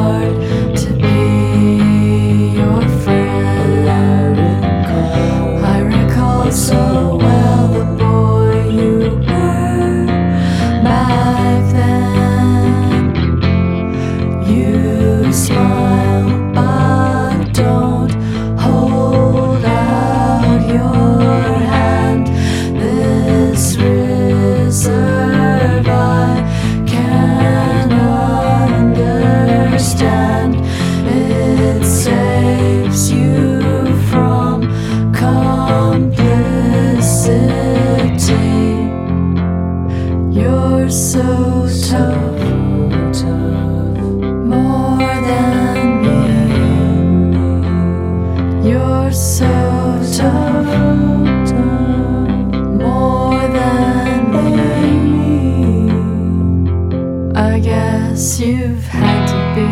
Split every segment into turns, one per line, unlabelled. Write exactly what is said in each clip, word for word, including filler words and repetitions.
hard to be your friend. I recall so well the boy you were back then. You smile, but don't hold out your hand. This reserve I can understand. It saves you from complicity. You're so tough, more than me. You're so tough, more than me. I guess you've had to be.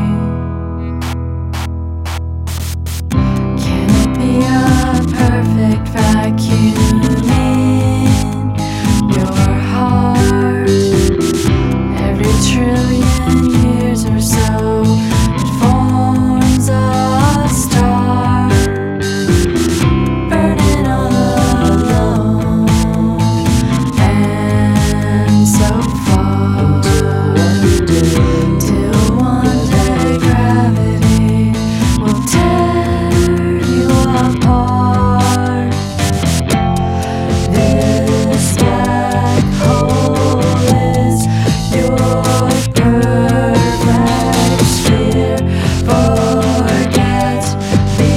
Can it be a perfect vacuum in your heart? Every trillion years or so it forms a star, burning all alone and so far, till one day gravity will tear you apart. This black hole is your perfect sphere. Forget the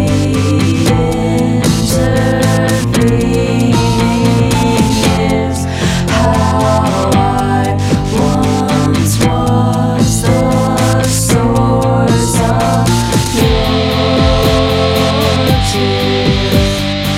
intervening years. How I once was the source of your tears.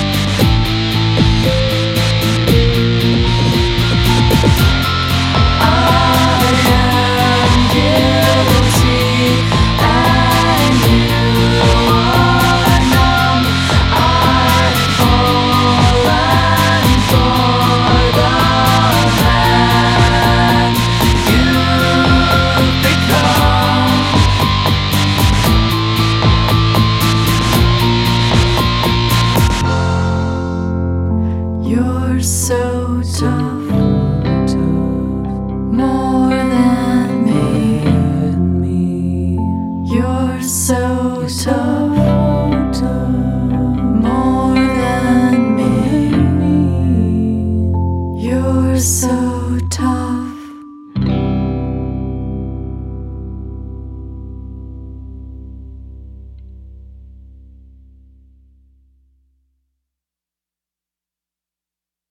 I am guilty and you are numb. I've fallen for the man you've become. You're so tough, more than me. You're so tough, more than me. You're so tough.